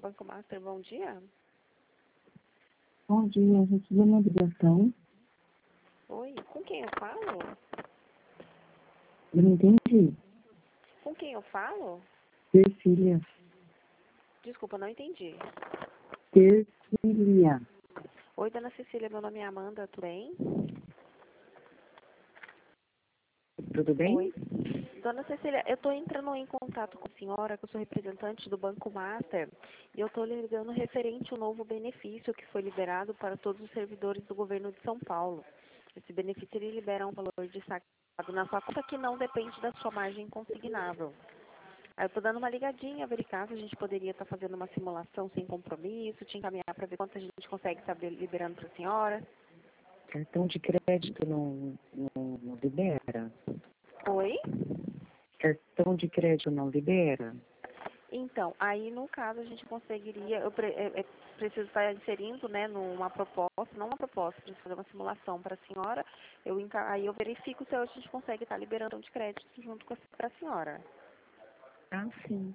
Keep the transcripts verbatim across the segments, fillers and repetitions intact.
Banco Master, bom dia. Bom dia, recebi uma ligação. Oi, com quem eu falo? Eu não entendi. Com quem eu falo? Cecília. Desculpa, não entendi. Cecília. Oi, dona Cecília, meu nome é Amanda, tudo bem? Tudo bem? Oi. Dona Cecília, eu estou entrando em contato com a senhora, que eu sou representante do Banco Master, e eu estou ligando referente ao novo benefício que foi liberado para todos os servidores do governo de São Paulo. Esse benefício ele libera um valor de sacado na sua conta que não depende da sua margem consignável. Aí eu estou dando uma ligadinha, verificar se a gente poderia estar fazendo uma simulação sem compromisso, te encaminhar para ver quanto a gente consegue estar liberando para a senhora. Cartão de crédito não, não, não libera? Oi? Cartão de crédito não libera? Então, aí no caso a gente conseguiria, eu pre, é, é, preciso estar inserindo, né, numa proposta, não uma proposta, preciso fazer uma simulação para a senhora, eu, enca- aí eu verifico se a gente consegue estar liberando de crédito junto com a, para a senhora. Ah, sim.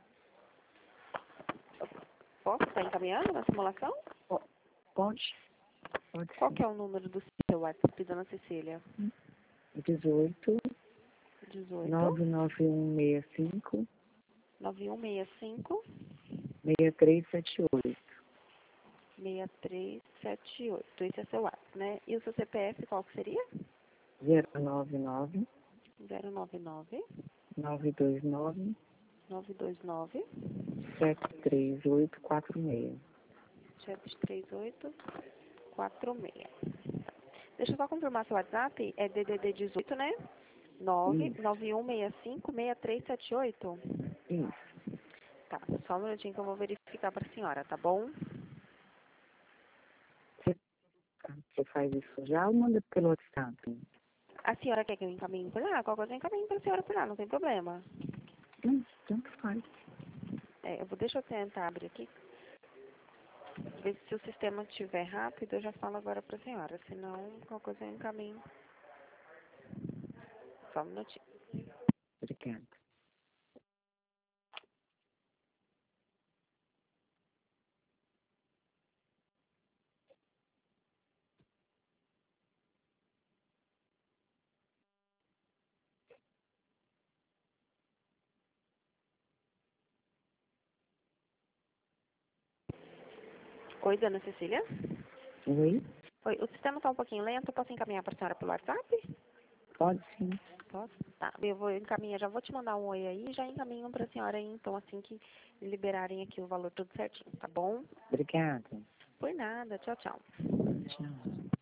Posso estar encaminhando na simulação? Po- Pode? Pode Qual sim. que é o número do seu WhatsApp, dona Cecília? dezoito, dezoito, nove nove um seis cinco, nove um seis cinco, seis três sete oito. seis três sete oito. Esse é seu WhatsApp, né? E o seu C P F qual que seria? zero nove nove, zero nove nove, nove dois nove, nove dois nove, sete três oito quatro seis. sete três oito, quatro seis. Deixa eu só confirmar seu WhatsApp. É D D D dezoito, né? nove Isso, nove um seis cinco, seis três sete oito. isso. Tá, só um minutinho que eu vou verificar para a senhora, tá bom? Você, você faz isso já ou manda pelo WhatsApp? A senhora quer que eu encaminhe por lá? Qualquer coisa eu encaminho para a senhora por lá, não tem problema. Hum, tanto faz. É, eu vou, deixa eu tentar abrir aqui. Ver se o sistema estiver rápido, eu já falo agora para a senhora. Senão, qualquer coisa eu encaminho. Só um minutinho. Obrigada. Oi, dona Cecília? Oi? Oi, o sistema está um pouquinho lento, eu posso encaminhar para a senhora pelo WhatsApp? Pode sim. Posso? Tá, eu vou encaminhar, já vou te mandar um oi aí e já encaminho para a senhora aí, então, assim que liberarem aqui o valor tudo certinho, tá bom? Obrigada. Por nada, tchau, tchau. Tchau.